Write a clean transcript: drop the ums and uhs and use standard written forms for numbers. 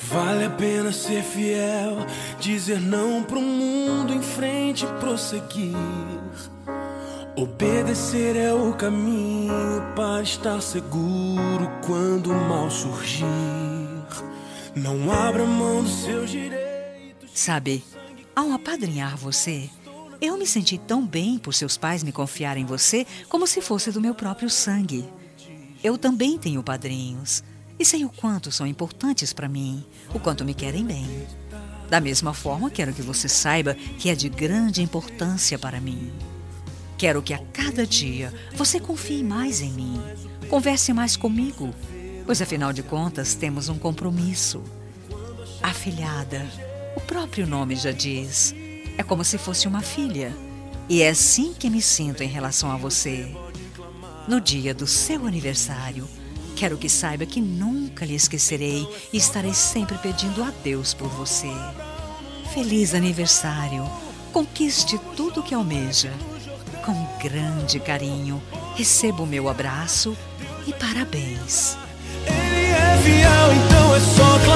Vale a pena ser fiel, dizer não pro mundo, em frente prosseguir. Obedecer é o caminho para estar seguro quando o mal surgir. Não abra mão dos seus direitos. Sabe, ao apadrinhar você, eu me senti tão bem por seus pais me confiarem em você como se fosse do meu próprio sangue. Eu também tenho padrinhos e sei o quanto são importantes para mim, o quanto me querem bem. Da mesma forma, quero que você saiba que é de grande importância para mim. Quero que a cada dia você confie mais em mim, converse mais comigo, pois afinal de contas temos um compromisso. Afilhada, o próprio nome já diz, é como se fosse uma filha, e é assim que me sinto em relação a você. No dia do seu aniversário, quero que saiba que nunca lhe esquecerei e estarei sempre pedindo a Deus por você. Feliz aniversário! Conquiste tudo o que almeja. Com grande carinho, receba o meu abraço e parabéns. Ele é fiel, então é só